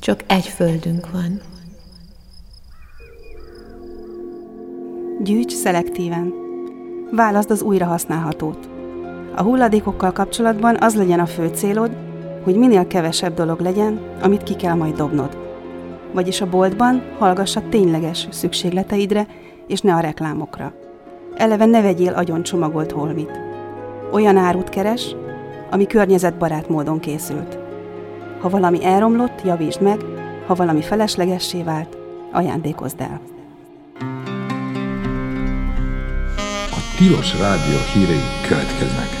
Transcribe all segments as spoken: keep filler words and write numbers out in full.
Csak egy földünk van. Gyűjts szelektíven. Válaszd az újrahasználhatót. A hulladékokkal kapcsolatban az legyen a fő célod, hogy minél kevesebb dolog legyen, amit ki kell majd dobnod. Vagyis a boltban hallgass a tényleges szükségleteidre, és ne a reklámokra. Eleve ne vegyél agyon csomagolt holmit. Olyan árut keres, ami környezetbarát módon készült. Ha valami elromlott, javítsd meg, ha valami feleslegessé vált, ajándékozd el. A Tilos Rádió hírei következnek.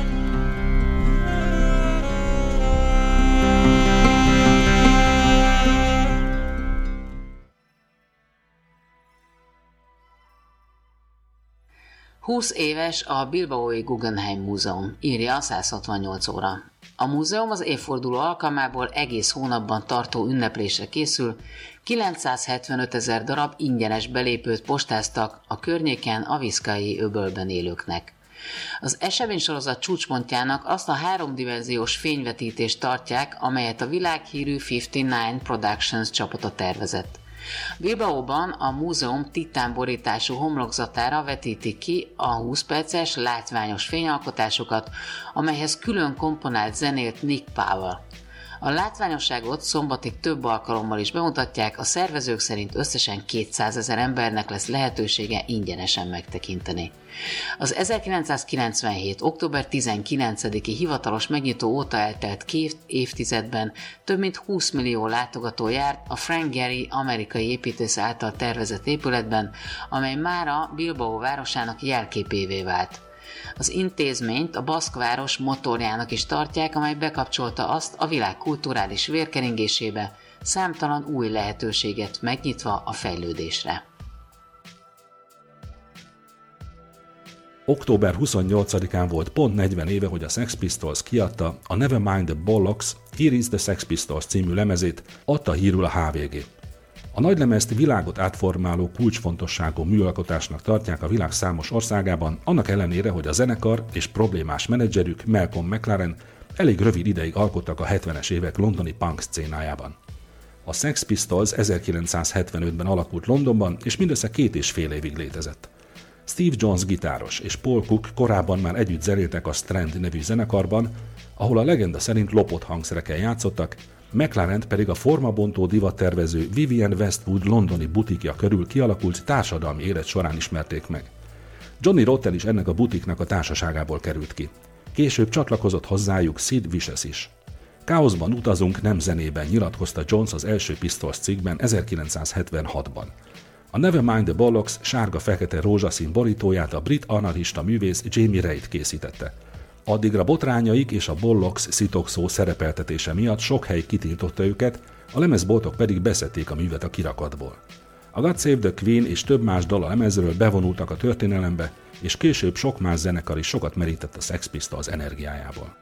húsz éves a Bilbaói Guggenheim Múzeum, írja a száz hatvannyolc óra. A múzeum az évforduló alkalmából egész hónapban tartó ünneplésre készül, kilencszázhetvenöt ezer darab ingyenes belépőt postáztak a környéken a Viszkái öbölben élőknek. Az eseménysorozat csúcspontjának azt a háromdimenziós fényvetítést tartják, amelyet a világhírű ötvenkilenc Productions csapata tervezett. Bilbaóban a múzeum titánborítású homlokzatára vetítik ki a húsz perces látványos fényalkotásokat, amelyhez külön komponált zenélt Nick Powell. A látványosságot szombatig több alkalommal is bemutatják, a szervezők szerint összesen kétszázezer embernek lesz lehetősége ingyenesen megtekinteni. Az ezerkilencszázkilencvenhét. október tizenkilencediki hivatalos megnyitó óta eltelt két évtizedben több mint húsz millió látogató járt a Frank Gehry amerikai építész által tervezett épületben, amely mára Bilbao városának jelképévé vált. Az intézményt a baszkváros motorjának is tartják, amely bekapcsolta azt a világ kulturális vérkeringésébe, számtalan új lehetőséget megnyitva a fejlődésre. október huszonnyolcadikán volt pont negyven éve, hogy a Sex Pistols kiadta a Nevermind the Bollocks, Here is the Sex Pistols című lemezét, adta hírül a há vé gé. A nagylemezt világot átformáló kulcsfontosságú műalkotásnak tartják a világ számos országában, annak ellenére, hogy a zenekar és problémás menedzserük Malcolm McLaren elég rövid ideig alkottak a hetvenes évek londoni punk szcénájában. A Sex Pistols ezerkilencszázhetvenötben alakult Londonban, és mindössze két és fél évig létezett. Steve Jones gitáros és Paul Cook korábban már együtt zenéltek a Strand nevű zenekarban, ahol a legenda szerint lopott hangszerekkel játszottak, McLarent pedig a formabontó divattervező Vivienne Westwood londoni butikja körül kialakult társadalmi élet során ismerték meg. Johnny Rotten is ennek a butiknak a társaságából került ki. Később csatlakozott hozzájuk Sid Vicious is. Káoszban utazunk, nem zenében, nyilatkozta Jones az első Pistols cikkben ezerkilencszázhetvenhatban. A Nevermind the Bollocks sárga-fekete rózsaszín borítóját a brit anarchista művész Jamie Reid készítette. Addigra botrányaik és a Bollocks szitokszó szerepeltetése miatt sok hely kitiltotta őket, a lemezboltok pedig beszedték a művet a kirakatból. A God Save the Queen és több más dal a lemezről bevonultak a történelembe, és később sok más zenekar is sokat merített a Sex Pistols energiájából.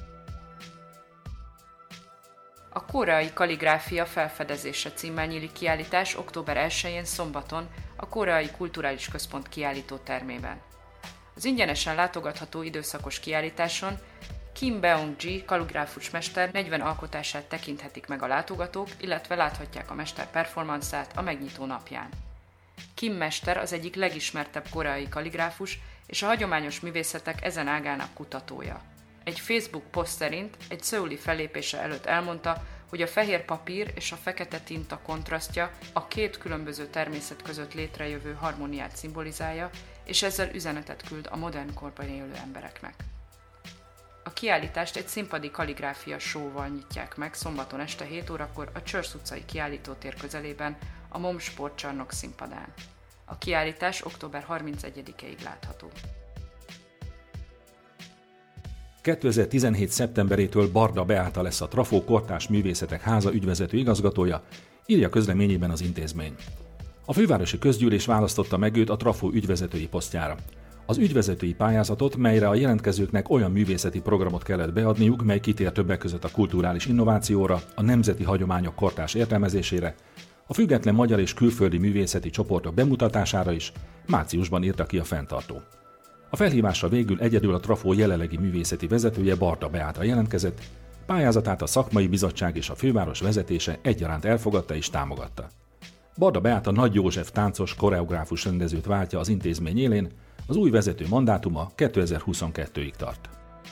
A Koreai Kalligráfia felfedezése címmel nyílik kiállítás október elsején szombaton a Koreai Kulturális Központ kiállító termében. Az ingyenesen látogatható időszakos kiállításon Kim Beong-ji kalligráfus mester negyven alkotását tekinthetik meg a látogatók, illetve láthatják a mester performanszát a megnyitó napján. Kim mester az egyik legismertebb koreai kalligráfus és a hagyományos művészetek ezen ágának kutatója. Egy Facebook poszt szerint egy szöuli fellépése előtt elmondta, hogy a fehér papír és a fekete tinta kontrasztja a két különböző természet között létrejövő harmóniát szimbolizálja, és ezzel üzenetet küld a modern korban élő embereknek. A kiállítást egy színpadi kalligráfia show-val nyitják meg szombaton este hét órakor a Csörsz utcai kiállítótér közelében a MOM sportcsarnok színpadán. A kiállítás október harmincegyedikéig látható. kétezer-tizenhét. szeptemberétől Barda Beáta lesz a Trafó Kortárs Művészetek Háza ügyvezető igazgatója, írja közleményében az intézmény. A fővárosi közgyűlés választotta meg őt a Trafó ügyvezetői posztjára. Az ügyvezetői pályázatot, melyre a jelentkezőknek olyan művészeti programot kellett beadniuk, mely kitér többek között a kulturális innovációra, a nemzeti hagyományok kortárs értelmezésére, a független magyar és külföldi művészeti csoportok bemutatására is, márciusban írta ki a fenntartó. A felhívásra végül egyedül a Trafó jelenlegi művészeti vezetője Barda Beáta jelentkezett, Pályázatát a szakmai bizottság és a főváros vezetése egyaránt elfogadta és támogatta. Barda Beáta Nagy József táncos, koreográfus rendezőt váltja az intézmény élén, az új vezető mandátuma kétezer-huszonkettőig tart.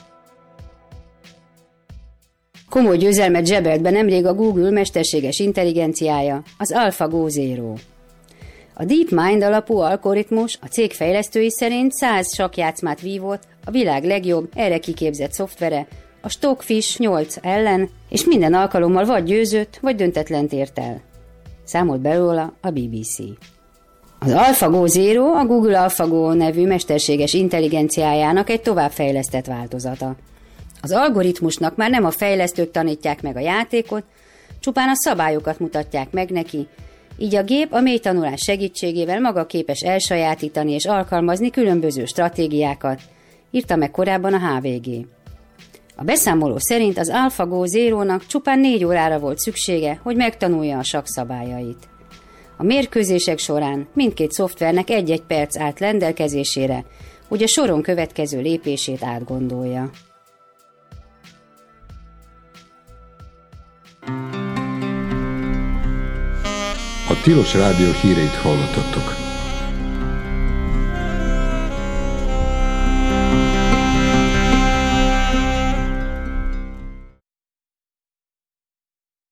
Komoly győzelmet zsebelt be nemrég a Google mesterséges intelligenciája, az AlphaGo Zero. A DeepMind alapú algoritmus a cég fejlesztői szerint száz sakkjátszmát vívott a világ legjobb, erre kiképzett szoftvere, a Stockfish nyolc ellen, és minden alkalommal vagy győzött, vagy döntetlent ért el. Számolt be róla a bé bé cé. Az AlphaGo Zero a Google AlphaGo nevű mesterséges intelligenciájának egy továbbfejlesztett változata. Az algoritmusnak már nem a fejlesztők tanítják meg a játékot, csupán a szabályokat mutatják meg neki, így a gép a mélytanulás segítségével maga képes elsajátítani és alkalmazni különböző stratégiákat, írta meg korábban a há vé gé. A beszámoló szerint az AlphaGo Zero-nak csupán négy órára volt szüksége, hogy megtanulja a sakk szabályait. A mérkőzések során mindkét szoftvernek egy-egy perc állt rendelkezésére, hogy a soron következő lépését átgondolja. A Tilos Rádió híreit hallottattok.